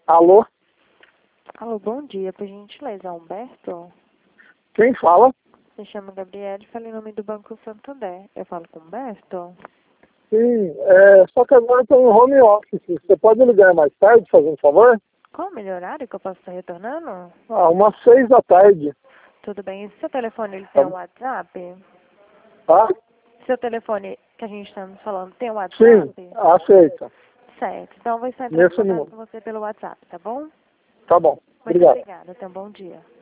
Alô? Alô, bom dia. Por gentileza, Humberto? Quem fala? Me chamo Gabriele, falei em nome do Banco Santander. Eu falo com Humberto? Sim, só que agora eu estou em home office. Você pode ligar mais tarde, fazendo um favor? Qual o melhor horário que eu posso estar retornando? Umas 6 da tarde. Tudo bem. E seu telefone, ele tem Tá? um WhatsApp? Tá? Seu telefone que a gente está nos falando tem um Sim, WhatsApp? aceita. Certo. Então eu vou estar entrando em Nesse contato número. com você pelo WhatsApp, tá bom? Tá bom. Muito Obrigado. obrigada. Tenha um bom dia.